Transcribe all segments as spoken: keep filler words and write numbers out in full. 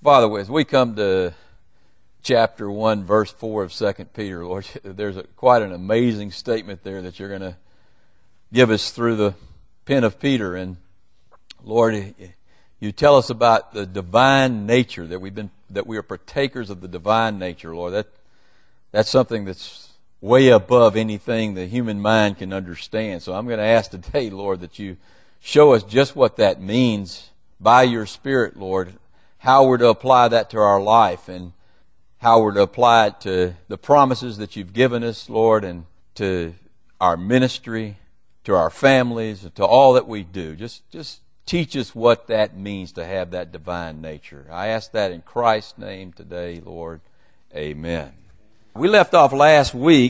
Father, as we come to chapter one, verse four of Second Peter, Lord, there's a, quite an amazing statement there that you're going to give us through the pen of Peter. And Lord, you tell us about the divine nature, that we've been, that we are partakers of the divine nature, Lord. That that's something that's way above anything the human mind can understand. So I'm going to ask today, Lord, that you show us just what that means by your Spirit, Lord, how we're to apply that to our life and how we're to apply it to the promises that you've given us, Lord, and to our ministry, to our families, to all that we do. Just, just teach us what that means to have that divine nature. I ask that in Christ's name today, Lord. Amen. We left off last week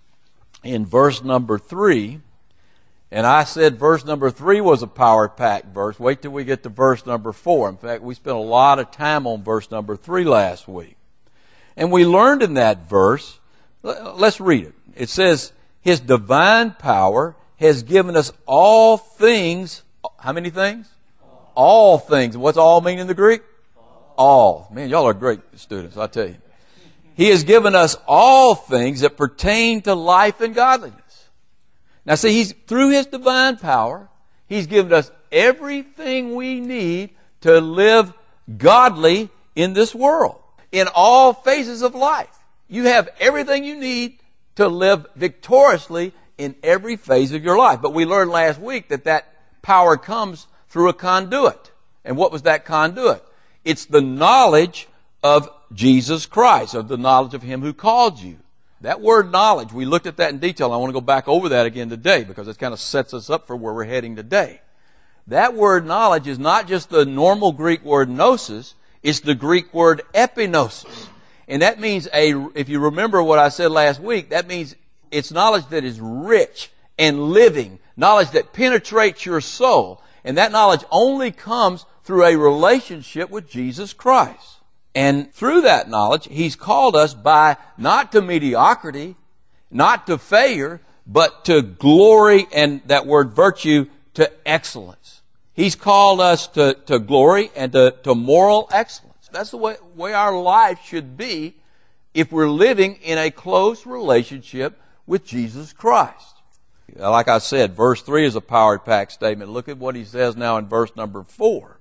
in verse number three, and I said verse number three was a power-packed verse. Wait till we get to verse number four. In fact, we spent a lot of time on verse number three last week. And we learned in that verse, let's read it. It says, His divine power has given us all things. How many things? All things. What's all mean in the Greek? All. Man, y'all are great students, I tell you. He has given us all things that pertain to life and godliness. Now see, He's, through His divine power, He's given us everything we need to live godly in this world. In all phases of life. You have everything you need to live victoriously in every phase of your life. But we learned last week that that power comes through a conduit. And what was that conduit? It's the knowledge of Jesus Christ, of the knowledge of Him who called you. That word knowledge, we looked at that in detail. I want to go back over that again today because it kind of sets us up for where we're heading today. That word knowledge is not just the normal Greek word gnosis. It's the Greek word epignosis. And that means, a, if you remember what I said last week, that means it's knowledge that is rich and living, knowledge that penetrates your soul. And that knowledge only comes through a relationship with Jesus Christ. And through that knowledge, He's called us by not to mediocrity, not to failure, but to glory, and that word virtue, to excellence. He's called us to, to glory and to, to moral excellence. That's the way, way our life should be if we're living in a close relationship with Jesus Christ. Like I said, verse three is a power-packed statement. Look at what he says now in verse number four.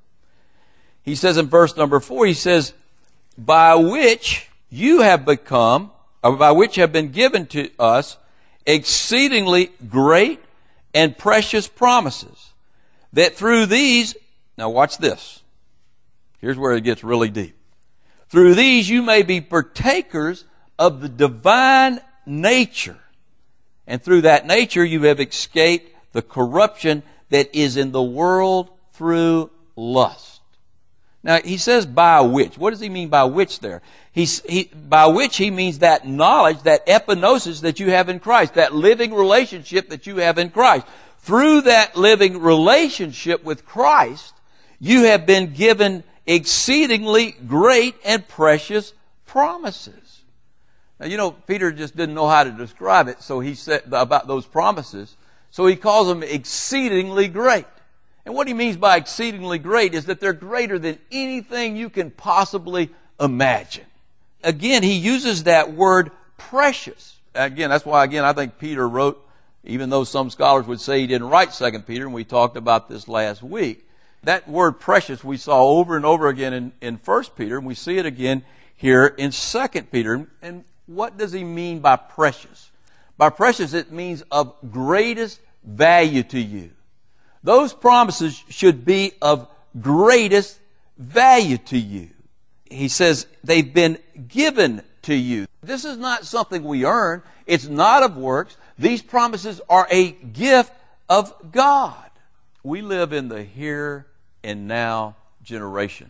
He says in verse number four, he says, by which you have become, or by which have been given to us exceedingly great and precious promises, that through these, now watch this. Here's where it gets really deep. Through these you may be partakers of the divine nature. And through that nature you have escaped the corruption that is in the world through lust. Now he says by which. What does he mean by which there? He's, he, by which he means that knowledge, that epignosis that you have in Christ, that living relationship that you have in Christ. Through that living relationship with Christ, you have been given exceedingly great and precious promises. Now, you know, Peter just didn't know how to describe it, so he said about those promises. So he calls them exceedingly great. And what he means by exceedingly great is that they're greater than anything you can possibly imagine. Again, he uses that word precious. Again, that's why, again, I think Peter wrote, even though some scholars would say he didn't write Second Peter, and we talked about this last week. That word precious we saw over and over again in, in First Peter, and we see it again here in Second Peter. And what does he mean by precious? By precious, it means of greatest value to you. Those promises should be of greatest value to you. He says they've been given to you. This is not something we earn. It's not of works. These promises are a gift of God. We live in the here and now generation.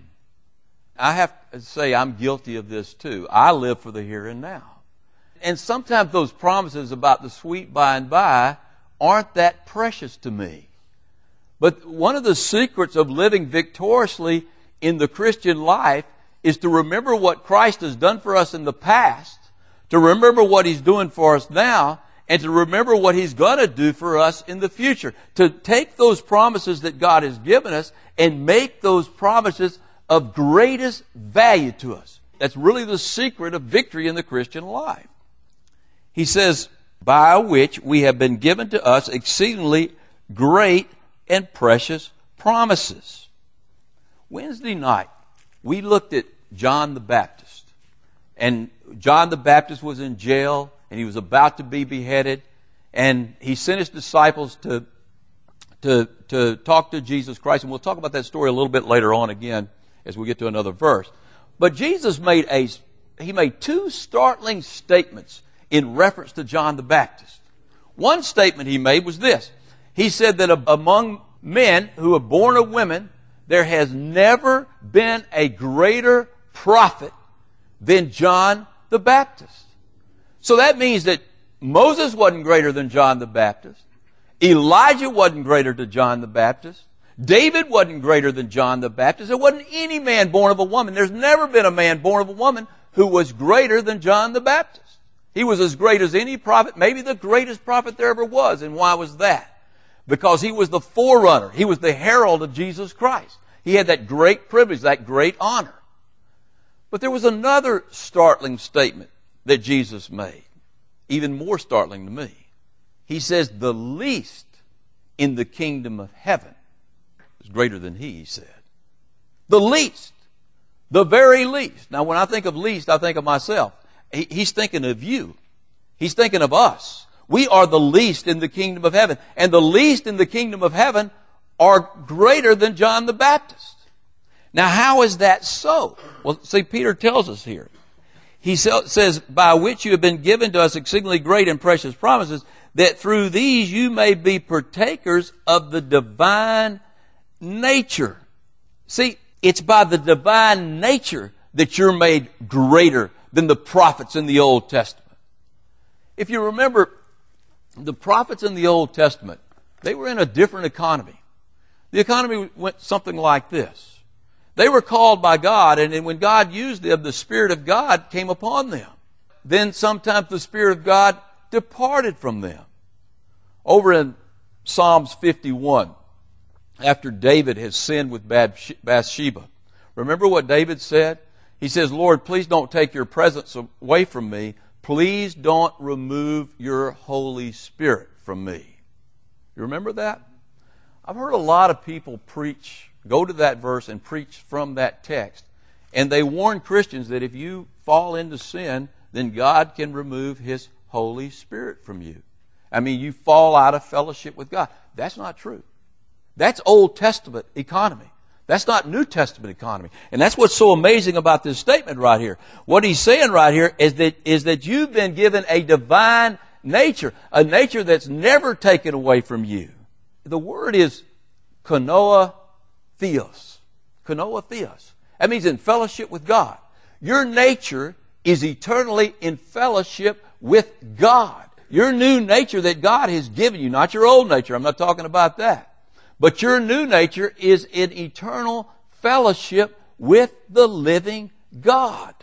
I have to say I'm guilty of this too. I live for the here and now. And sometimes those promises about the sweet by and by aren't that precious to me. But one of the secrets of living victoriously in the Christian life is to remember what Christ has done for us in the past, to remember what He's doing for us now, and to remember what He's going to do for us in the future. To take those promises that God has given us and make those promises of greatest value to us. That's really the secret of victory in the Christian life. He says, by which we have been given to us exceedingly great and precious promises. Wednesday night, we looked at John the Baptist. And John the Baptist was in jail, and he was about to be beheaded. And he sent his disciples to, to, to talk to Jesus Christ. And we'll talk about that story a little bit later on again as we get to another verse. But Jesus made a, he made two startling statements in reference to John the Baptist. One statement he made was this. He said that among men who are born of women, there has never been a greater prophet than John the Baptist. So that means that Moses wasn't greater than John the Baptist. Elijah wasn't greater than John the Baptist. David wasn't greater than John the Baptist. There wasn't any man born of a woman. There's never been a man born of a woman who was greater than John the Baptist. He was as great as any prophet, maybe the greatest prophet there ever was. And why was that? Because he was the forerunner. He was the herald of Jesus Christ. He had that great privilege, that great honor. But there was another startling statement that Jesus made, even more startling to me. He says, the least in the kingdom of heaven is greater than he, he said. The least. The very least. Now, when I think of least, I think of myself. He, he's thinking of you. He's thinking of us. We are the least in the kingdom of heaven. And the least in the kingdom of heaven are greater than John the Baptist. Now, how is that so? Well, see, Peter tells us here. He says, by which you have been given to us exceedingly great and precious promises, that through these you may be partakers of the divine nature. See, it's by the divine nature that you're made greater than the prophets in the Old Testament. If you remember, the prophets in the Old Testament, they were in a different economy. The economy went something like this. They were called by God, and when God used them, the Spirit of God came upon them. Then sometimes the Spirit of God departed from them. Over in Psalms fifty-one, after David has sinned with Bathsheba, remember what David said? He says, Lord, please don't take your presence away from me. Please don't remove your Holy Spirit from me. You remember that? I've heard a lot of people preach, go to that verse and preach from that text. And they warn Christians that if you fall into sin, then God can remove His Holy Spirit from you. I mean, you fall out of fellowship with God. That's not true. That's Old Testament economy. That's not New Testament economy. And that's what's so amazing about this statement right here. What he's saying right here is that, is that you've been given a divine nature, a nature that's never taken away from you. The word is konoa theos. Konoa theos. That means in fellowship with God. Your nature is eternally in fellowship with God. Your new nature that God has given you, not your old nature. I'm not talking about that. But your new nature is in eternal fellowship with the living God.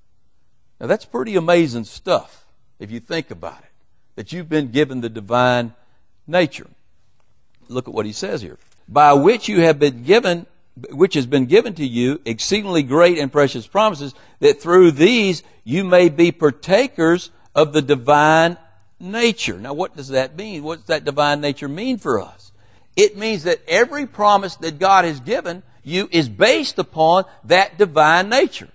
Now that's pretty amazing stuff if you think about it. That you've been given the divine nature. Look at what he says here. By which you have been given, which has been given to you exceedingly great and precious promises, that through these you may be partakers of the divine nature. Now what does that mean? What does that divine nature mean for us? It means that every promise that God has given you is based upon that divine nature.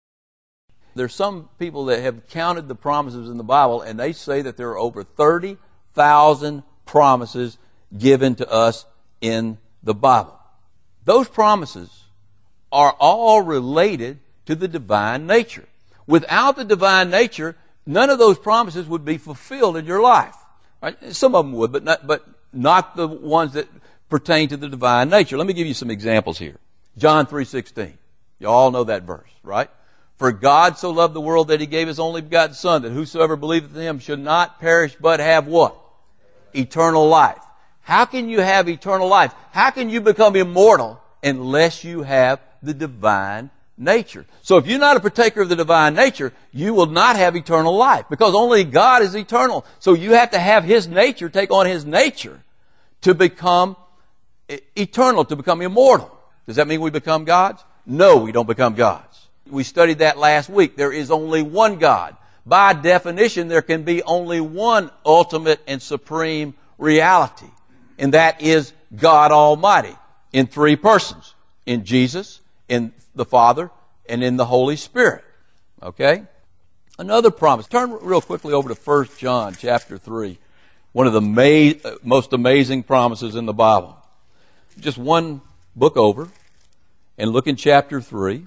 There's some people that have counted the promises in the Bible, and they say that there are over thirty thousand promises given to us in the Bible. Those promises are all related to the divine nature. Without the divine nature, none of those promises would be fulfilled in your life. Right? Some of them would, but not, but not the ones that pertain to the divine nature. Let me give you some examples here. John three sixteen. You all know that verse, right? For God so loved the world that He gave His only begotten Son, that whosoever believeth in Him should not perish but have what? Eternal life. How can you have eternal life? How can you become immortal unless you have the divine nature? So if you're not a partaker of the divine nature, you will not have eternal life, because only God is eternal. So you have to have His nature, take on His nature to become eternal, to become immortal. Does that mean we become gods? No, we don't become gods. We studied that last week. There is only one God. By definition, there can be only one ultimate and supreme reality, and that is God Almighty in three persons, in Jesus, in the Father, and in the Holy Spirit. Okay? Another promise. Turn real quickly over to First John chapter three. One of the ma- most amazing promises in the Bible. Just one book over, and look in chapter three,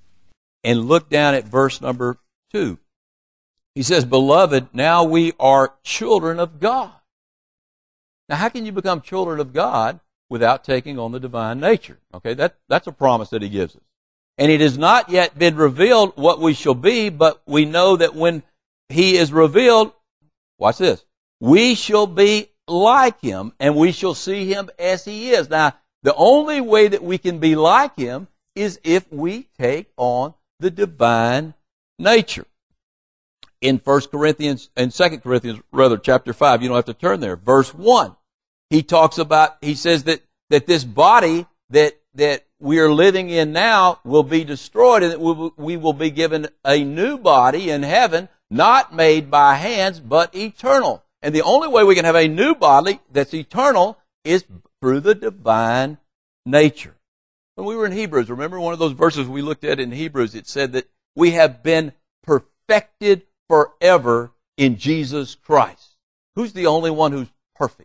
and look down at verse number two. He says, "Beloved, now we are children of God." Now, how can you become children of God without taking on the divine nature? Okay, that, that's a promise that he gives us. And it has not yet been revealed what we shall be, but we know that when he is revealed, watch this, we shall be like him, and we shall see him as he is. Now, the only way that we can be like him is if we take on the divine nature. In First Corinthians, and Second Corinthians, rather, chapter five, you don't have to turn there, verse one, he talks about, he says that, that this body that, that we are living in now will be destroyed, and that we will, we will be given a new body in heaven, not made by hands, but eternal. And the only way we can have a new body that's eternal is through the divine nature. When we were in Hebrews, remember one of those verses we looked at in Hebrews, it said that we have been perfected forever in Jesus Christ. Who's the only one who's perfect?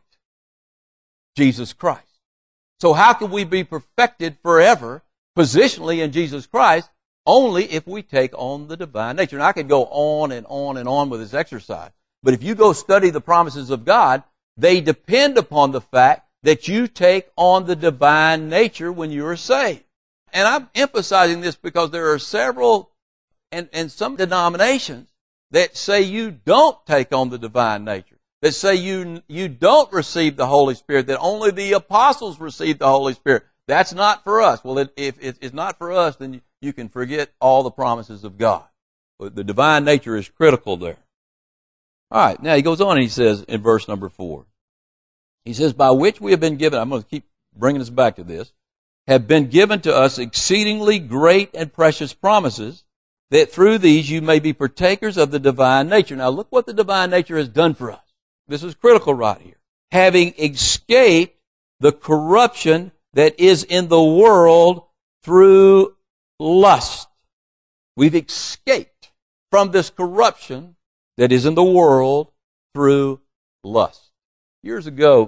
Jesus Christ. So how can we be perfected forever, positionally in Jesus Christ, only if we take on the divine nature? And I could go on and on and on with this exercise. But if you go study the promises of God, they depend upon the fact that you take on the divine nature when you are saved. And I'm emphasizing this because there are several and, and some denominations that say you don't take on the divine nature, that say you, you don't receive the Holy Spirit, that only the apostles received the Holy Spirit. That's not for us. Well, it, if it's not for us, then you, you can forget all the promises of God. But the divine nature is critical there. All right, now he goes on and he says in verse number four, he says, by which we have been given, I'm going to keep bringing us back to this, have been given to us exceedingly great and precious promises, that through these you may be partakers of the divine nature. Now look what the divine nature has done for us. This is critical right here. Having escaped the corruption that is in the world through lust. We've escaped from this corruption that is in the world through lust. Years ago,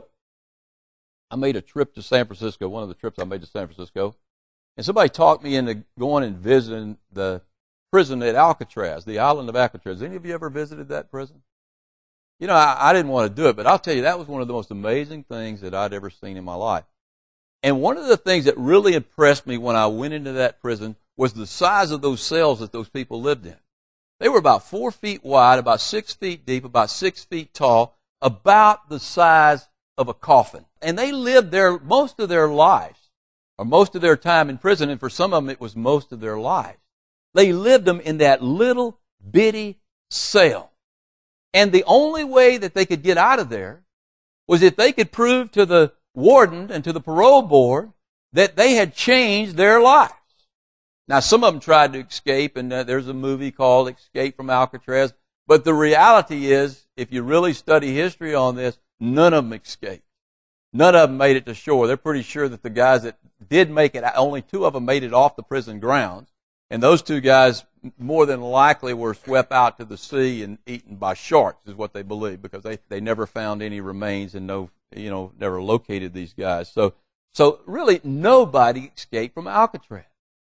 I made a trip to San Francisco, one of the trips I made to San Francisco, and somebody talked me into going and visiting the prison at Alcatraz, the island of Alcatraz. Any of you ever visited that prison? You know, I, I didn't want to do it, but I'll tell you, that was one of the most amazing things that I'd ever seen in my life. And one of the things that really impressed me when I went into that prison was the size of those cells that those people lived in. They were about four feet wide, about six feet deep, about six feet tall, about the size of a coffin. And they lived there most of their lives, or most of their time in prison, and for some of them it was most of their lives. They lived them in that little bitty cell. And the only way that they could get out of there was if they could prove to the warden and to the parole board that they had changed their lives. Now, some of them tried to escape, and uh, there's a movie called Escape from Alcatraz. But the reality is, if you really study history on this, none of them escaped. None of them made it to shore. They're pretty sure that the guys that did make it, only two of them made it off the prison grounds. And those two guys more than likely were swept out to the sea and eaten by sharks, is what they believe, because they, they never found any remains and no, you know, never located these guys. So, so really nobody escaped from Alcatraz.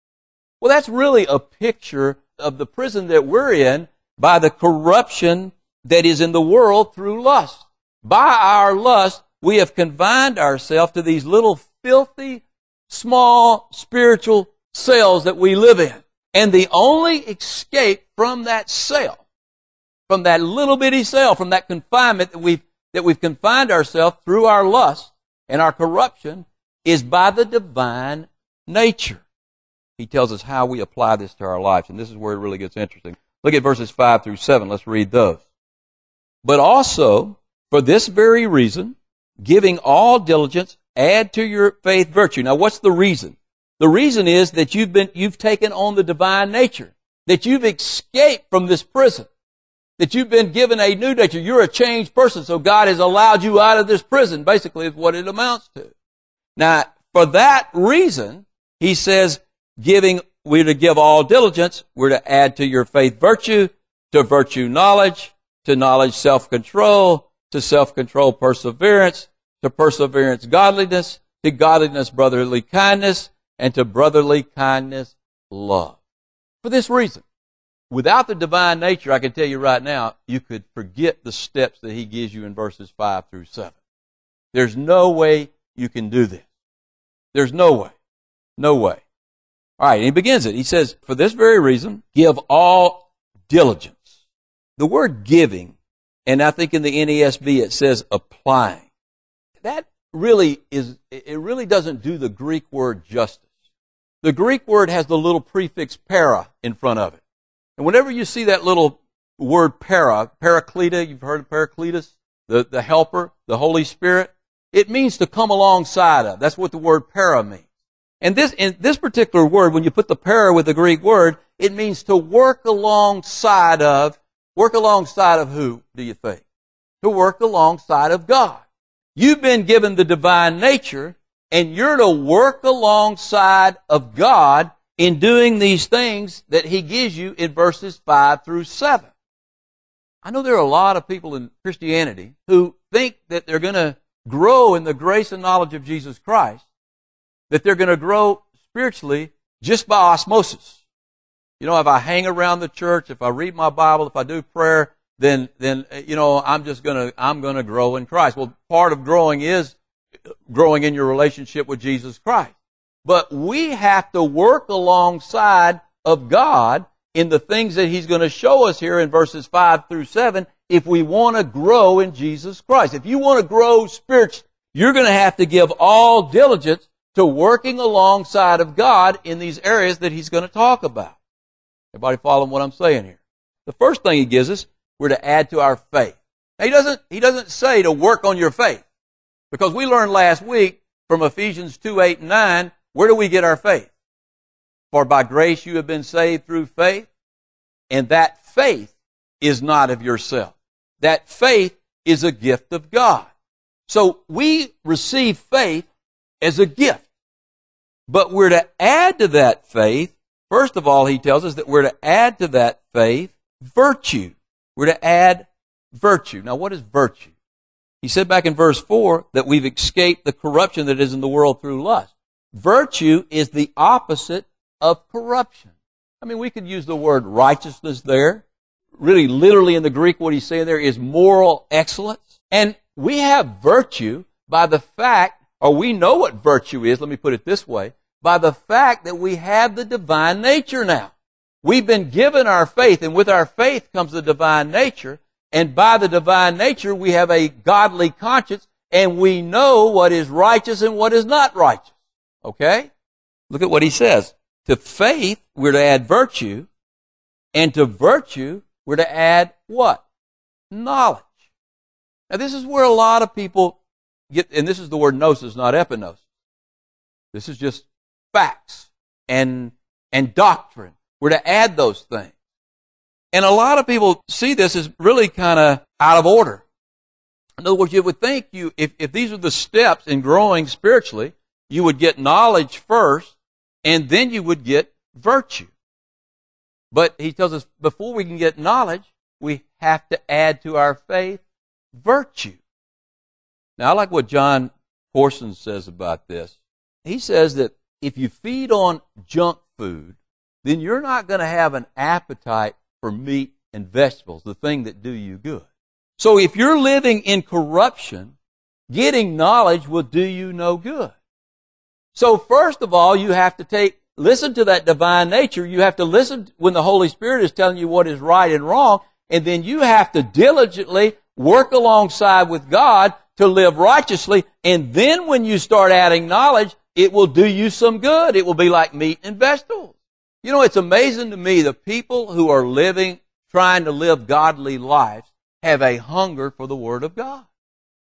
Well, that's really a picture of the prison that we're in by the corruption that is in the world through lust. By our lust, we have confined ourselves to these little filthy, small spiritual cells that we live in. And the only escape from that cell, from that little bitty cell, from that confinement that we've, that we've confined ourselves through our lust and our corruption, is by the divine nature. He tells us how we apply this to our lives, and this is where it really gets interesting. Look at verses five through seven. Let's read those. But also, for this very reason, giving all diligence, add to your faith virtue. Now, what's the reason? The reason is that you've been, you've taken on the divine nature, that you've escaped from this prison, that you've been given a new nature. You're a changed person, so God has allowed you out of this prison, basically is what it amounts to. Now, for that reason, he says, giving, we're to give all diligence, we're to add to your faith virtue, to virtue knowledge, to knowledge self-control, to self-control perseverance, to perseverance godliness, to godliness brotherly kindness, and to brotherly kindness love. For this reason, without the divine nature, I can tell you right now, you could forget the steps that he gives you in verses five through seven. There's no way you can do this. There's no way. No way. All right, and he begins it. He says, for this very reason, give all diligence. The word giving, and I think in the N A S B it says applying. That really is, it really doesn't do the Greek word justice. The Greek word has the little prefix para in front of it. And whenever you see that little word para, Parakleta, you've heard of Paracletus, the, the helper, the Holy Spirit, it means to come alongside of. That's what the word para means. And this, in this particular word, when you put the para with the Greek word, it means to work alongside of. Work alongside of who, do you think? To work alongside of God. You've been given the divine nature, and you're to work alongside of God in doing these things that he gives you in verses five through seven. I know there are a lot of people in Christianity who think that they're going to grow in the grace and knowledge of Jesus Christ, that they're going to grow spiritually just by osmosis. You know, if I hang around the church, if I read my Bible, if I do prayer, then, then, you know, I'm just gonna, I'm gonna grow in Christ. Well, part of growing is growing in your relationship with Jesus Christ. But we have to work alongside of God in the things that he's going to show us here in verses five through seven if we want to grow in Jesus Christ. If you want to grow spiritually, you're going to have to give all diligence to working alongside of God in these areas that he's going to talk about. Everybody following what I'm saying here? The first thing he gives us, we're to add to our faith. Now, he doesn't, he doesn't say to work on your faith. Because we learned last week from Ephesians two, eight, and nine, where do we get our faith? For by grace you have been saved through faith, and that faith is not of yourself. That faith is a gift of God. So we receive faith as a gift. But we're to add to that faith. First of all, he tells us that we're to add to that faith virtue. We're to add virtue. Now, what is virtue? He said back in verse four that we've escaped the corruption that is in the world through lust. Virtue is the opposite of corruption. I mean, we could use the word righteousness there. Really, literally in the Greek, what he's saying there is moral excellence. And we have virtue by the fact, or we know what virtue is, let me put it this way, by the fact that we have the divine nature now. We've been given our faith, and with our faith comes the divine nature, and by the divine nature we have a godly conscience, and we know what is righteous and what is not righteous. Okay? Look at what he says. To faith, we're to add virtue, and to virtue, we're to add what? Knowledge. Now this is where a lot of people get, and this is the word gnosis, not epignosis. This is just facts and, and doctrine. We're to add those things. And a lot of people see this as really kind of out of order. In other words, you would think you, if, if these are the steps in growing spiritually, you would get knowledge first, and then you would get virtue. But he tells us before we can get knowledge, we have to add to our faith virtue. Now, I like what John Corson says about this. He says that if you feed on junk food, then you're not going to have an appetite for meat and vegetables, the thing that do you good. So if you're living in corruption, getting knowledge will do you no good. So first of all, you have to take, listen to that divine nature. You have to listen when the Holy Spirit is telling you what is right and wrong, and then you have to diligently work alongside with God to live righteously, and then when you start adding knowledge, it will do you some good. It will be like meat and vegetables. You know, it's amazing to me the people who are living, trying to live godly lives, have a hunger for the Word of God.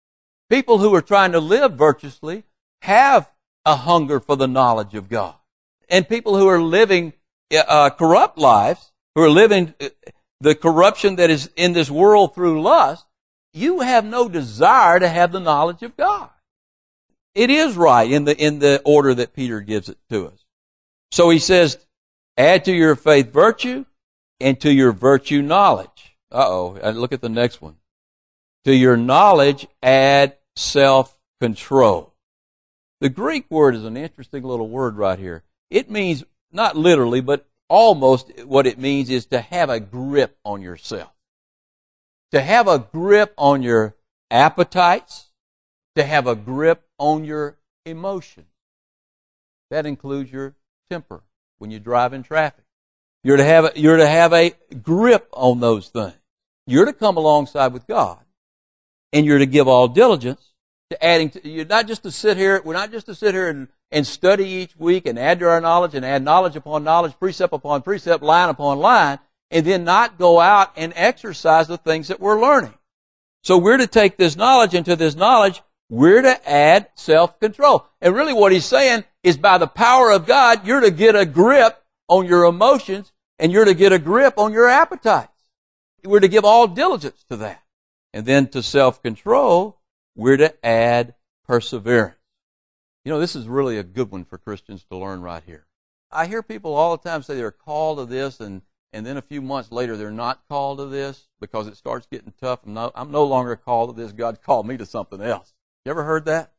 People who are trying to live virtuously have a hunger for the knowledge of God. and people who are living uh, corrupt lives, who are living the corruption that is in this world through lust, you have no desire to have the knowledge of God. It is right in the in the order that Peter gives it to us. So he says, add to your faith virtue, and to your virtue knowledge. Uh-oh, look at the next one. To your knowledge add self-control. The Greek word is an interesting little word right here. It means, not literally, but almost what it means is to have a grip on yourself. To have a grip on your appetites, to have a grip on your emotions. That includes your temper when you drive in traffic. You're to have a, you're to have a grip on those things. You're to come alongside with God, and you're to give all diligence to adding to, you're not just to sit here, we're not just to sit here and, and study each week and add to our knowledge and add knowledge upon knowledge, precept upon precept, line upon line, and then not go out and exercise the things that we're learning. So we're to take this knowledge, and to this knowledge, we're to add self-control. And really what he's saying is by the power of God, you're to get a grip on your emotions, and you're to get a grip on your appetites. We're to give all diligence to that. And then to self-control, we're to add perseverance. You know, this is really a good one for Christians to learn right here. I hear people all the time say they're called to this, and, and then a few months later they're not called to this because it starts getting tough. I'm no, I'm no longer called to this. God called me to something else. You ever heard that?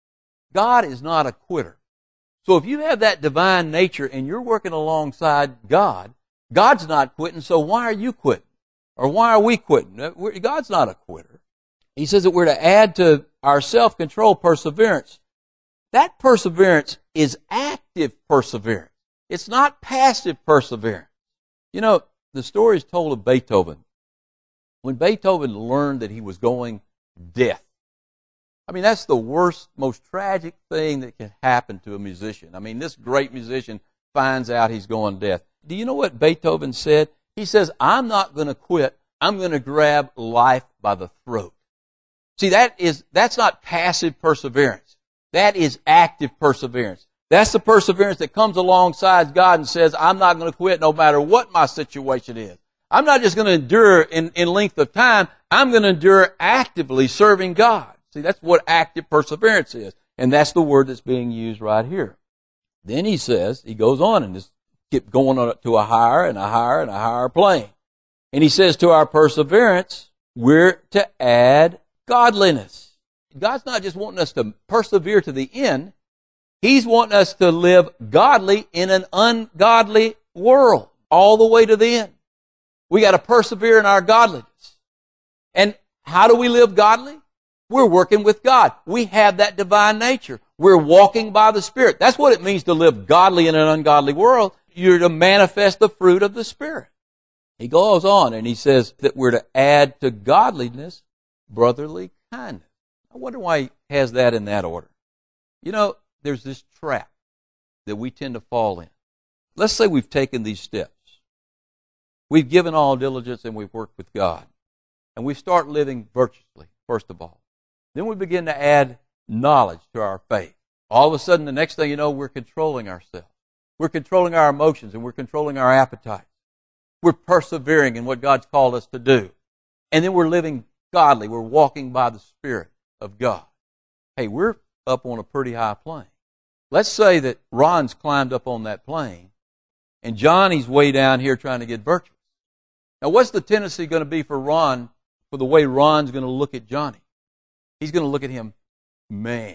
God is not a quitter. So if you have that divine nature and you're working alongside God, God's not quitting, so why are you quitting? Or why are we quitting? God's not a quitter. He says that we're to add to our self-control perseverance. That perseverance is active perseverance. It's not passive perseverance. You know, the story is told of Beethoven. When Beethoven learned that he was going deaf, I mean, that's the worst, most tragic thing that can happen to a musician. I mean, this great musician finds out he's going deaf. Do you know what Beethoven said? He says, I'm not going to quit. I'm going to grab life by the throat. See, that is, that's not passive perseverance. That is active perseverance. That's the perseverance that comes alongside God and says, I'm not going to quit no matter what my situation is. I'm not just going to endure in, in length of time. I'm going to endure actively serving God. See, that's what active perseverance is. And that's the word that's being used right here. Then he says, he goes on and just keep going on to a higher and a higher and a higher plane. And he says to our perseverance, we're to add godliness. God's not just wanting us to persevere to the end. He's wanting us to live godly in an ungodly world all the way to the end. We got to persevere in our godliness. And how do we live godly? We're working with God. We have that divine nature. We're walking by the Spirit. That's what it means to live godly in an ungodly world. You're to manifest the fruit of the Spirit. He goes on and he says that we're to add to godliness brotherly kindness. I wonder why he has that in that order. You know, there's this trap that we tend to fall in. Let's say we've taken these steps. We've given all diligence and we've worked with God. And we start living virtuously, first of all. Then we begin to add knowledge to our faith. All of a sudden, the next thing you know, we're controlling ourselves. We're controlling our emotions and we're controlling our appetites. We're persevering in what God's called us to do. And then we're living godly. We're walking by the Spirit of God. Hey, we're up on a pretty high plane. Let's say that Ron's climbed up on that plane and Johnny's way down here trying to get virtuous. Now, what's the tendency going to be for Ron, for the way Ron's going to look at Johnny? He's going to look at him, man,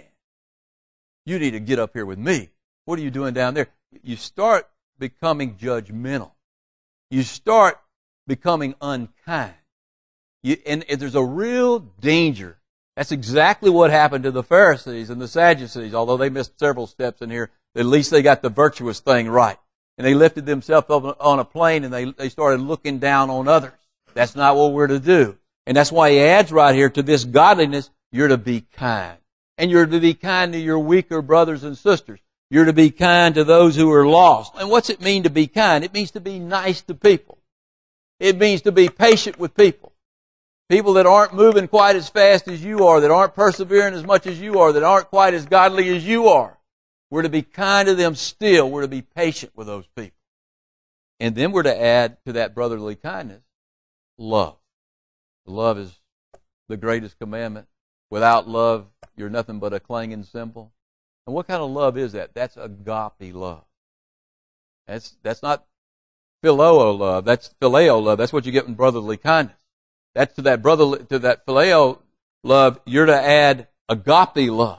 you need to get up here with me. What are you doing down there? You start becoming judgmental. You start becoming unkind. You, and, and there's a real danger. That's exactly what happened to the Pharisees and the Sadducees. Although they missed several steps in here, at least they got the virtuous thing right. And they lifted themselves up on a plane and they, they started looking down on others. That's not what we're to do. And that's why he adds right here to this godliness, you're to be kind. And you're to be kind to your weaker brothers and sisters. You're to be kind to those who are lost. And what's it mean to be kind? It means to be nice to people. It means to be patient with people. People that aren't moving quite as fast as you are, that aren't persevering as much as you are, that aren't quite as godly as you are. We're to be kind to them still. We're to be patient with those people. And then we're to add to that brotherly kindness, love. Love is the greatest commandment. Without love, you're nothing but a clanging cymbal. And what kind of love is that? That's agape love. That's that's not phileo love. That's phileo love. That's what you get in brotherly kindness. That's to that brotherly, to that phileo love, you're to add agape love.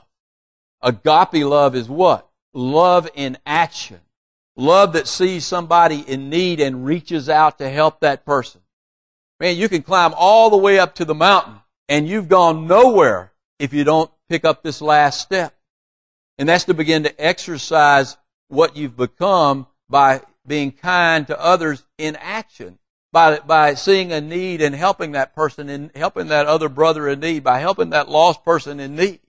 Agape love is what? Love in action. Love that sees somebody in need and reaches out to help that person. Man, you can climb all the way up to the mountain and you've gone nowhere if you don't pick up this last step. And that's to begin to exercise what you've become by being kind to others in action. By, by seeing a need and helping that person, in helping that other brother in need, by helping that lost person in need.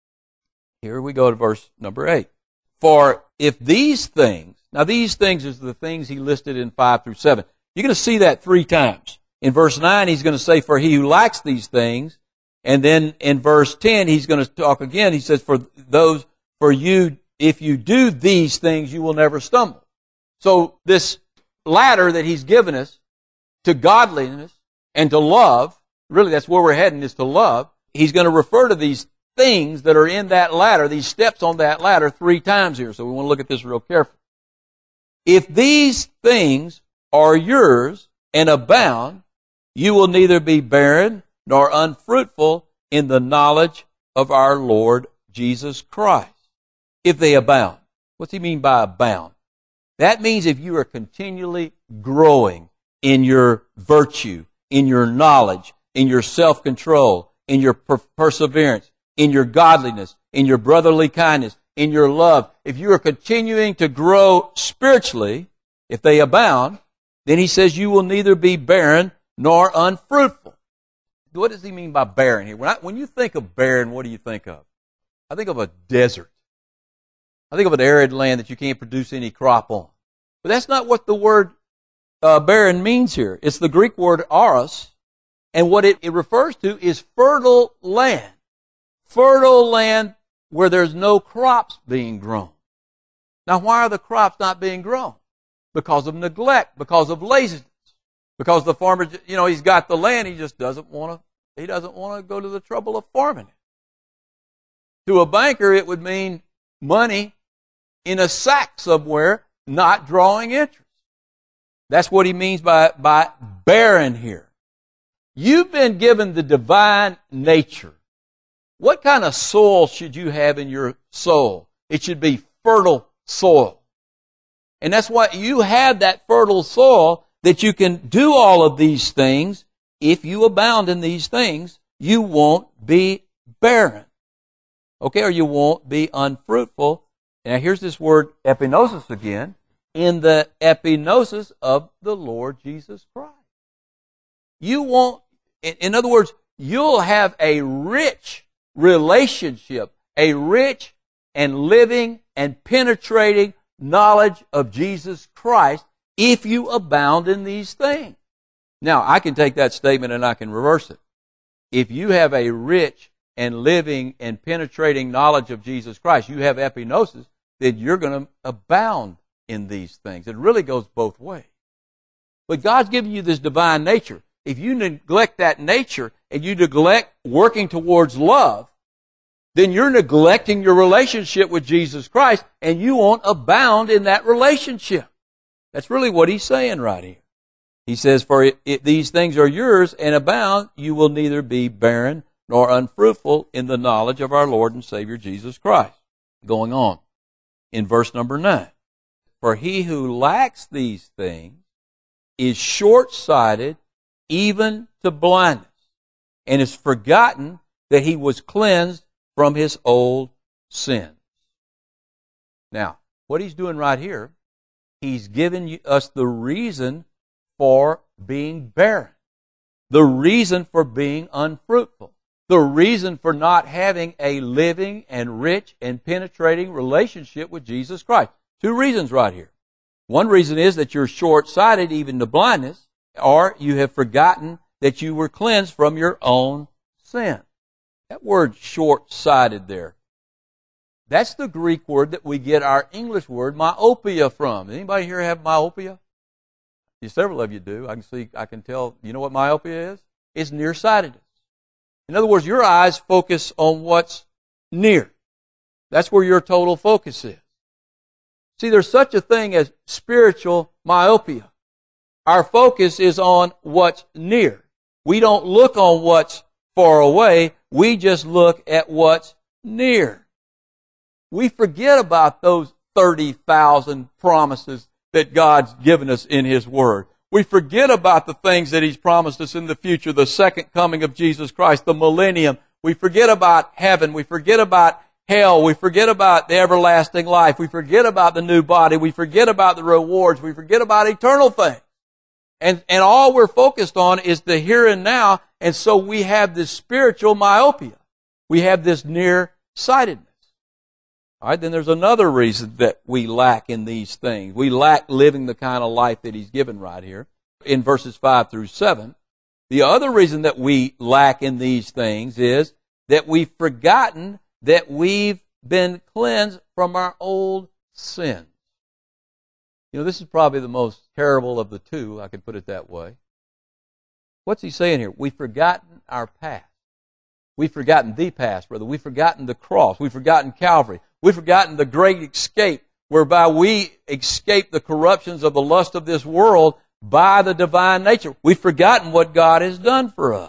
Here we go to verse number eight. For if these things, now these things is the things he listed in five through seven. You're going to see that three times. In verse nine, he's going to say, for he who lacks these things. And then in verse ten, he's going to talk again. He says, for those, for you, if you do these things, you will never stumble. So this ladder that he's given us to godliness and to love, really that's where we're heading, is to love. He's going to refer to these things that are in that ladder, these steps on that ladder, three times here. So we want to look at this real carefully. If these things are yours and abound, you will neither be barren nor unfruitful in the knowledge of our Lord Jesus Christ. If they abound. What's he mean by abound? That means if you are continually growing in your virtue, in your knowledge, in your self-control, in your per- perseverance, in your godliness, in your brotherly kindness, in your love, if you are continuing to grow spiritually, if they abound, then he says you will neither be barren nor unfruitful. What does he mean by barren here? When, I, when you think of barren, what do you think of? I think of a desert. I think of an arid land that you can't produce any crop on. But that's not what the word uh, barren means here. It's the Greek word aros, and what it, it refers to is fertile land. Fertile land where there's no crops being grown. Now, why are the crops not being grown? Because of neglect, because of laziness, because the farmer, you know, he's got the land, he just doesn't want to, he doesn't want to go to the trouble of farming it. To a banker, it would mean money in a sack somewhere, not drawing interest. That's what he means by, by barren here. You've been given the divine nature. What kind of soil should you have in your soul? It should be fertile soil. And that's why you have that fertile soil that you can do all of these things. If you abound in these things, you won't be barren. Okay, or you won't be unfruitful. Now here's this word epinosis again. In the epinosis of the Lord Jesus Christ. You won't, in other words, you'll have a rich relationship, a rich and living and penetrating knowledge of Jesus Christ if you abound in these things. Now, I can take that statement and I can reverse it. If you have a rich and living and penetrating knowledge of Jesus Christ, you have epinosis, then you're going to abound in these things. It really goes both ways. But God's given you this divine nature. If you neglect that nature and you neglect working towards love, then you're neglecting your relationship with Jesus Christ and you won't abound in that relationship. That's really what he's saying right here. He says, for it, it, these things are yours and abound, you will neither be barren nor unfruitful in the knowledge of our Lord and Savior Jesus Christ. Going on in verse number nine. For he who lacks these things is short-sighted even to blindness, and is forgotten that he was cleansed from his old sins. Now, what he's doing right here, he's giving us the reason for being barren, the reason for being unfruitful, the reason for not having a living and rich and penetrating relationship with Jesus Christ. Two reasons right here. One reason is that you're short-sighted even to blindness, or you have forgotten that you were cleansed from your own sin. That word short-sighted there, That's the Greek word that we get our English word myopia from. Anybody here have myopia? Several of you do. I can see, I can tell. You know what myopia is? It's nearsightedness. In other words, your eyes focus on what's near. That's where your total focus is. See, there's such a thing as spiritual myopia. Our focus is on what's near. We don't look on what's far away. We just look at what's near. We forget about those thirty thousand promises that God's given us in His Word. We forget about the things that He's promised us in the future, the second coming of Jesus Christ, the millennium. We forget about heaven. We forget about hell. We forget about the everlasting life. We forget about the new body. We forget about the rewards. We forget about eternal things. And, and all we're focused on is the here and now, and so we have this spiritual myopia. We have this nearsightedness. All right, then there's another reason that we lack in these things. We lack living the kind of life that He's given right here in verses five through seven. The other reason that we lack in these things is that we've forgotten that we've been cleansed from our old sins. You know, this is probably the most terrible of the two, I could put it that way. What's he saying here? We've forgotten our past. We've forgotten the past, brother. We've forgotten the cross. We've forgotten Calvary. We've forgotten the great escape whereby we escape the corruptions of the lust of this world by the divine nature. We've forgotten what God has done for us.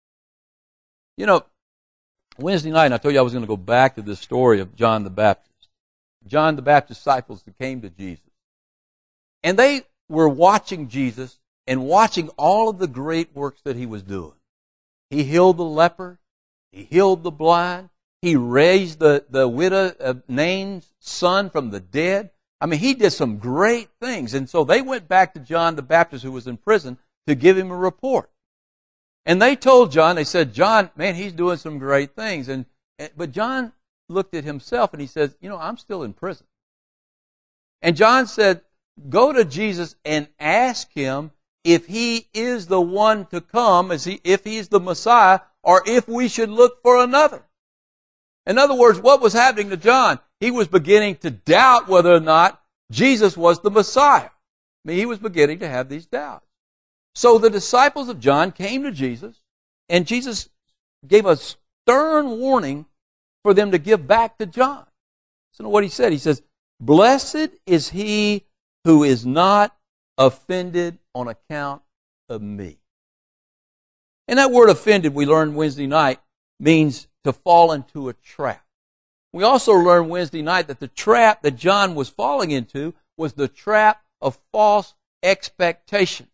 You know, Wednesday night, I told you I was going to go back to this story of John the Baptist. John the Baptist's disciples that came to Jesus. And they were watching Jesus and watching all of the great works that He was doing. He healed the leper. He healed the blind. He raised the, the widow of Nain's son from the dead. I mean, He did some great things. And so they went back to John the Baptist, who was in prison, to give him a report. And they told John, they said, John, man, he's doing some great things. And but John looked at himself and he says, you know, I'm still in prison. And John said, go to Jesus and ask Him if He is the one to come, as he, if He's the Messiah, or if we should look for another. In other words, what was happening to John? He was beginning to doubt whether or not Jesus was the Messiah. I mean, he was beginning to have these doubts. So the disciples of John came to Jesus, and Jesus gave a stern warning for them to give back to John. Listen to what He said. He says, blessed is he who is not offended on account of me. And that word offended, we learned Wednesday night, means to fall into a trap. We also learned Wednesday night that the trap that John was falling into was the trap of false expectations.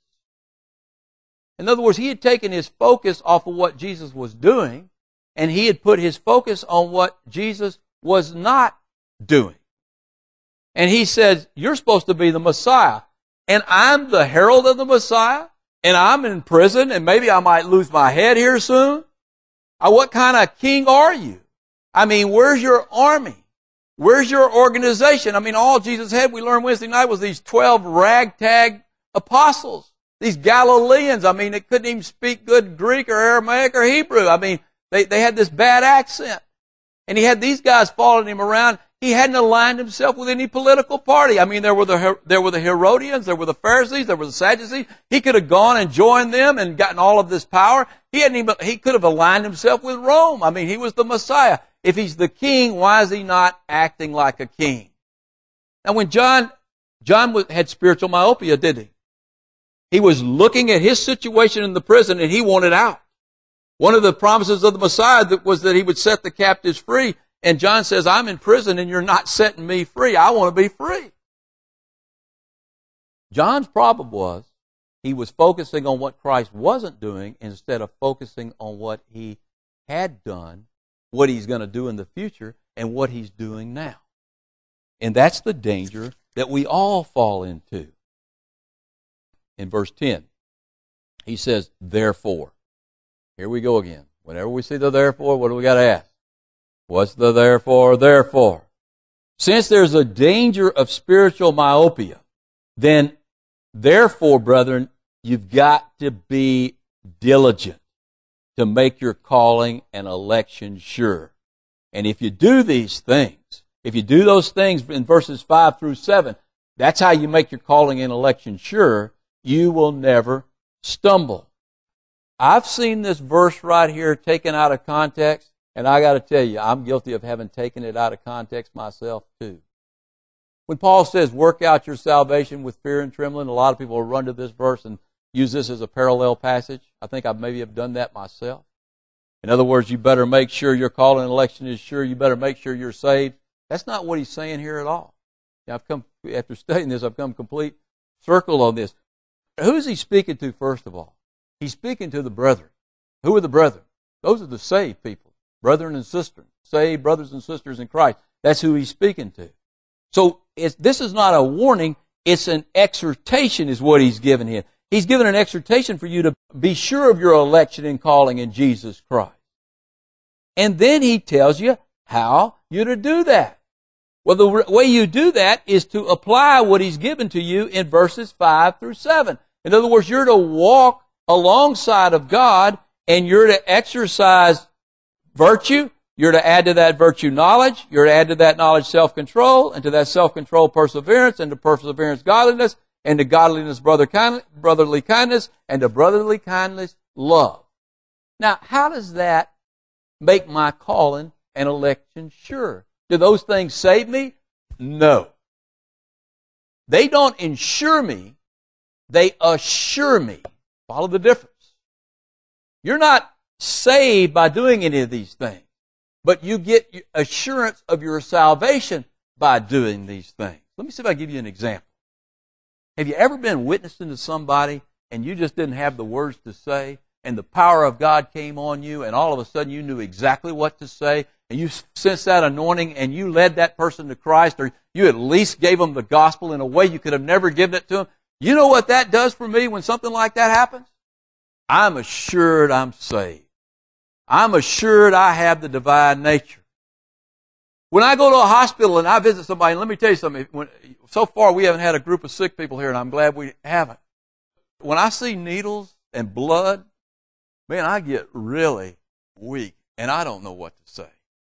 In other words, he had taken his focus off of what Jesus was doing, and he had put his focus on what Jesus was not doing. And he says, you're supposed to be the Messiah, and I'm the herald of the Messiah, and I'm in prison, and maybe I might lose my head here soon. Uh, what kind of king are you? I mean, where's your army? Where's your organization? I mean, all Jesus had, we learned Wednesday night, was these twelve ragtag apostles. These Galileans, I mean, they couldn't even speak good Greek or Aramaic or Hebrew. I mean, they, they had this bad accent. And he had these guys following him around. He hadn't aligned himself with any political party. I mean, there were the there were the Herodians, there were the Pharisees, there were the Sadducees. He could have gone and joined them and gotten all of this power. He hadn't even, he could have aligned himself with Rome. I mean, he was the Messiah. If he's the king, why is he not acting like a king? Now, when John John had spiritual myopia, did he? He was looking at his situation in the prison and he wanted out. One of the promises of the Messiah was that He would set the captives free. And John says, I'm in prison and you're not setting me free. I want to be free. John's problem was he was focusing on what Christ wasn't doing instead of focusing on what He had done, what He's going to do in the future, and what He's doing now. And that's the danger that we all fall into. In verse ten, he says, therefore. Here we go again. Whenever we see the therefore, what do we got to ask? What's the therefore, therefore? Since there's a danger of spiritual myopia, then therefore, brethren, you've got to be diligent to make your calling and election sure. And if you do these things, If you do those things in verses five through seven, that's how you make your calling and election sure. You will never stumble. I've seen this verse right here taken out of context, and I got to tell you, I'm guilty of having taken it out of context myself too. When Paul says, work out your salvation with fear and trembling, a lot of people will run to this verse and use this as a parallel passage. I think I maybe have done that myself. In other words, you better make sure your calling and election is sure. You better make sure you're saved. That's not what he's saying here at all. Now, I've come, after studying this, I've come complete circle on this. Who is he speaking to, first of all? He's speaking to the brethren. Who are the brethren? Those are the saved people. Brethren and sisters. Saved brothers and sisters in Christ. That's who he's speaking to. So it's, this is not a warning. It's an exhortation is what he's given here. He's given an exhortation for you to be sure of your election and calling in Jesus Christ. And then he tells you how you're to do that. Well, the way you do that is to apply what he's given to you in verses five through seven. In other words, you're to walk alongside of God, and you're to exercise virtue. You're to add to that virtue knowledge. You're to add to that knowledge self-control, and to that self-control perseverance, and to perseverance godliness, and to godliness brother kind, brotherly kindness, and to brotherly kindness love. Now, how does that make my calling and election sure? Do those things save me? No. They don't ensure me. They assure me. Follow the difference. You're not saved by doing any of these things, but you get assurance of your salvation by doing these things. Let me see if I can give you an example. Have you ever been witnessing to somebody and you just didn't have the words to say, and the power of God came on you, and all of a sudden you knew exactly what to say, and you sensed that anointing, and you led that person to Christ, or you at least gave them the gospel in a way you could have never given it to them? You know what that does for me when something like that happens? I'm assured I'm saved. I'm assured I have the divine nature. When I go to a hospital and I visit somebody, and let me tell you something, when, so far we haven't had a group of sick people here, and I'm glad we haven't. When I see needles and blood, man, I get really weak, and I don't know what to say.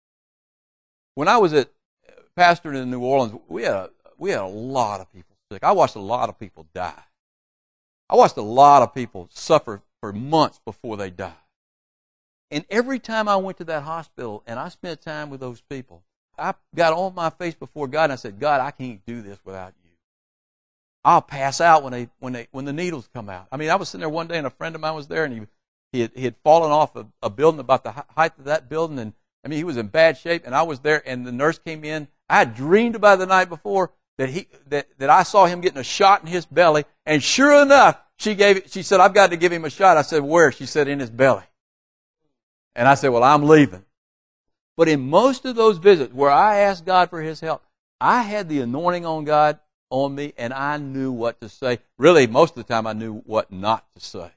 When I was at pastoring in New Orleans, we had a, we had a lot of people sick. I watched a lot of people die. I watched a lot of people suffer for months before they died. And every time I went to that hospital and I spent time with those people, I got on my face before God and I said, God, I can't do this without you. I'll pass out when they when they when the needles come out. I mean, I was sitting there one day and a friend of mine was there, and he he had, he had fallen off a, a building about the height of that building, and I mean he was in bad shape. And I was there, and the nurse came in. I had dreamed about it the night before that he that that I saw him getting a shot in his belly, and sure enough, she gave it. She said, I've got to give him a shot. I said, where? She said, in his belly. And I said, well, I'm leaving. But in most of those visits where I asked God for his help, I had the anointing on God on me, and I knew what to say. Really, most of the time I knew what not to say.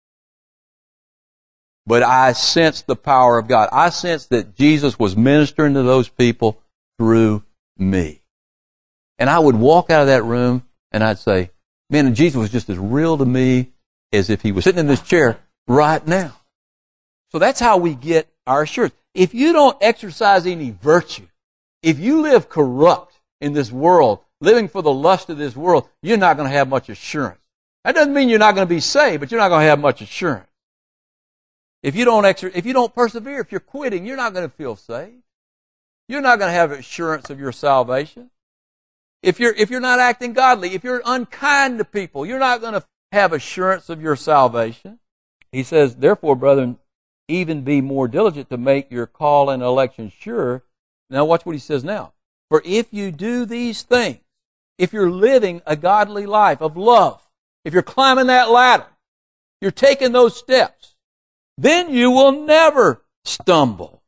But I sensed the power of God. I sensed that Jesus was ministering to those people through me. And I would walk out of that room and I'd say, man, Jesus was just as real to me as if he was sitting in this chair right now. So that's how we get our assurance. If you don't exercise any virtue, if you live corrupt in this world, living for the lust of this world, you're not going to have much assurance. That doesn't mean you're not going to be saved, but you're not going to have much assurance. If you don't exer- if you don't persevere, if you're quitting, you're not going to feel saved. You're not going to have assurance of your salvation. If you're if you're not acting godly, if you're unkind to people, you're not going to have assurance of your salvation. He says, therefore, brethren, even be more diligent to make your call and election sure. Now watch what he says now. For if you do these things, if you're living a godly life of love, if you're climbing that ladder, you're taking those steps, then you will never stumble.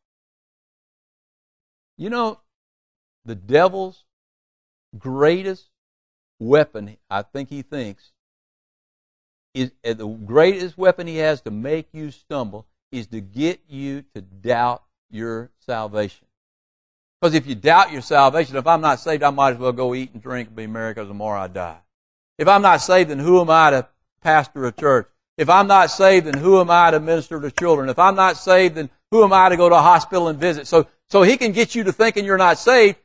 You know, the devil's greatest weapon, I think he thinks, is the greatest weapon he has to make you stumble is to get you to doubt your salvation. Because if you doubt your salvation, if I'm not saved, I might as well go eat and drink and be merry because tomorrow I die. If I'm not saved, then who am I to pastor a church? If I'm not saved, then who am I to minister to children? If I'm not saved, then who am I to go to a hospital and visit? So, so he can get you to thinking you're not saved,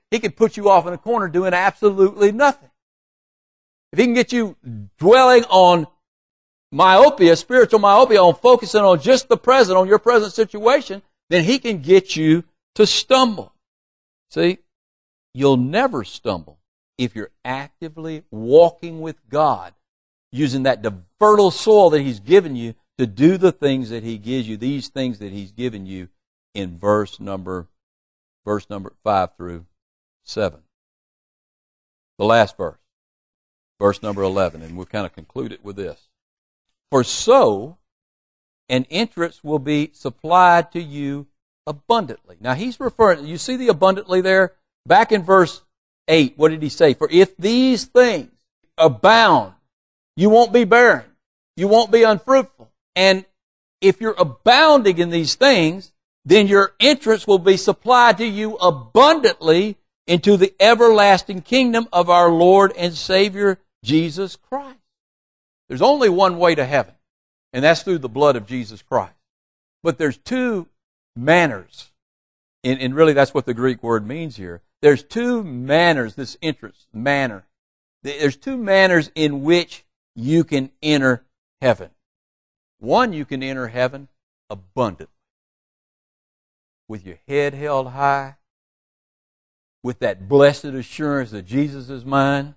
he can put you off in a corner doing absolutely nothing. If he can get you dwelling on myopia, spiritual myopia, on focusing on just the present, on your present situation, then he can get you to stumble. See, you'll never stumble if you're actively walking with God, using that fertile soil that He's given you to do the things that He gives you, these things that He's given you in verse number, verse number five through seven. The last verse, verse number eleven, and we'll kind of conclude it with this. For so an entrance will be supplied to you abundantly. Now he's referring, you see the abundantly there? Back in verse eight, what did he say? For if these things abound, you won't be barren. You won't be unfruitful. And if you're abounding in these things, then your entrance will be supplied to you abundantly into the everlasting kingdom of our Lord and Savior, Jesus Christ. There's only one way to heaven, and that's through the blood of Jesus Christ. But there's two manners, and, and really that's what the Greek word means here. There's two manners, this entrance, manner. There's two manners in which you can enter heaven. One, you can enter heaven abundantly, with your head held high, with that blessed assurance that Jesus is mine.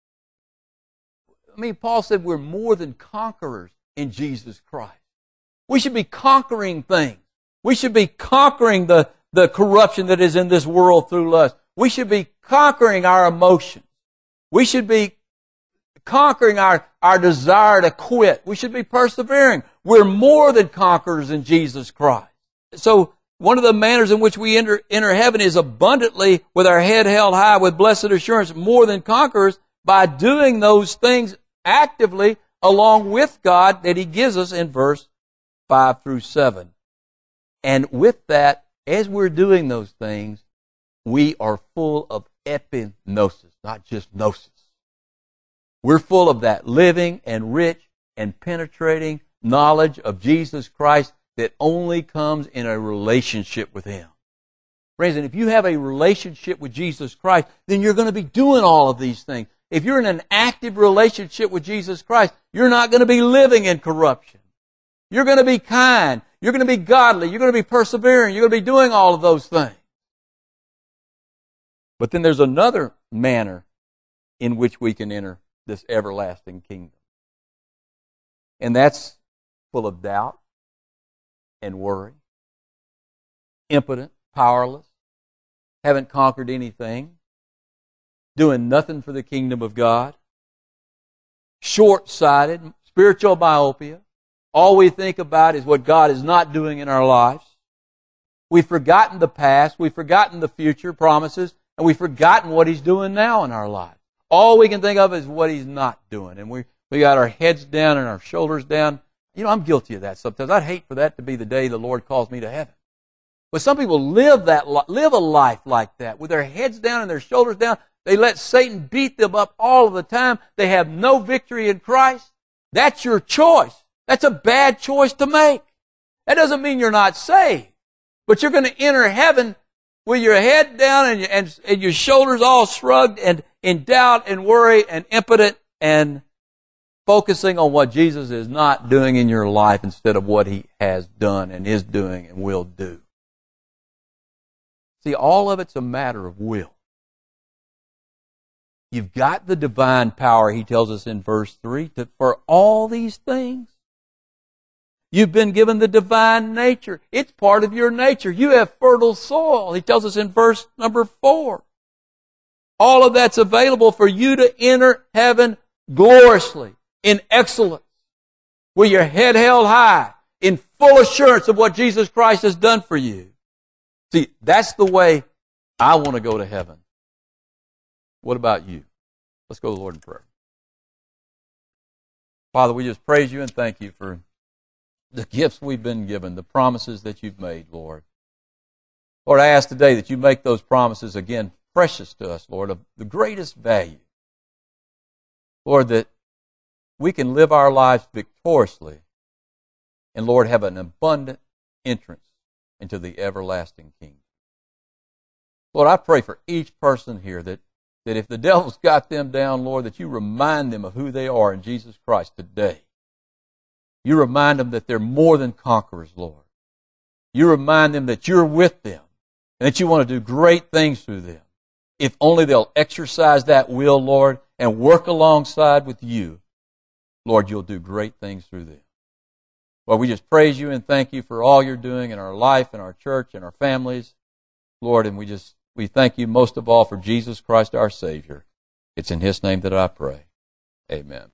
I mean, Paul said we're more than conquerors in Jesus Christ. We should be conquering things. We should be conquering the, the corruption that is in this world through lust. We should be conquering our emotions. We should be conquering our, our desire to quit. We should be persevering. We're more than conquerors in Jesus Christ. So, one of the manners in which we enter, enter heaven is abundantly with our head held high with blessed assurance, more than conquerors, by doing those things actively along with God that He gives us in verse five through seven. And with that, as we're doing those things, we are full of epignosis, not just gnosis. We're full of that living and rich and penetrating knowledge of Jesus Christ that only comes in a relationship with Him. Friends, and if you have a relationship with Jesus Christ, then you're going to be doing all of these things. If you're in an active relationship with Jesus Christ, you're not going to be living in corruption. You're going to be kind. You're going to be godly. You're going to be persevering. You're going to be doing all of those things. But then there's another manner in which we can enter this everlasting kingdom. And that's full of doubt and worry, impotent, powerless, haven't conquered anything, doing nothing for the kingdom of God, short-sighted, spiritual myopia. All we think about is what God is not doing in our lives. We've forgotten the past, we've forgotten the future promises, and we've forgotten what He's doing now in our lives. All we can think of is what He's not doing. And we, we got our heads down and our shoulders down. You know, I'm guilty of that sometimes. I'd hate for that to be the day the Lord calls me to heaven. But some people live that live a life like that, with their heads down and their shoulders down. They let Satan beat them up all of the time. They have no victory in Christ. That's your choice. That's a bad choice to make. That doesn't mean you're not saved. But you're going to enter heaven with your head down and, and, and your shoulders all shrugged and in doubt and worry and impotent and focusing on what Jesus is not doing in your life instead of what He has done and is doing and will do. See, all of it's a matter of will. You've got the divine power, he tells us in verse three, to, for all these things. You've been given the divine nature. It's part of your nature. You have fertile soil. He tells us in verse number four. All of that's available for you to enter heaven gloriously, in excellence, with your head held high, in full assurance of what Jesus Christ has done for you. See, that's the way I want to go to heaven. What about you? Let's go to the Lord in prayer. Father, we just praise You and thank You for the gifts we've been given, the promises that You've made, Lord. Lord, I ask today that You make those promises again precious to us, Lord, of the greatest value. Lord, that we can live our lives victoriously and, Lord, have an abundant entrance into the everlasting kingdom. Lord, I pray for each person here that, that if the devil's got them down, Lord, that you remind them of who they are in Jesus Christ today. You remind them that they're more than conquerors, Lord. You remind them that you're with them and that you want to do great things through them. If only they'll exercise that will, Lord, and work alongside with you, Lord, you'll do great things through them. Lord, we just praise you and thank you for all you're doing in our life, in our church, and our families, Lord, and we just we thank you most of all for Jesus Christ our Savior. It's in His name that I pray. Amen.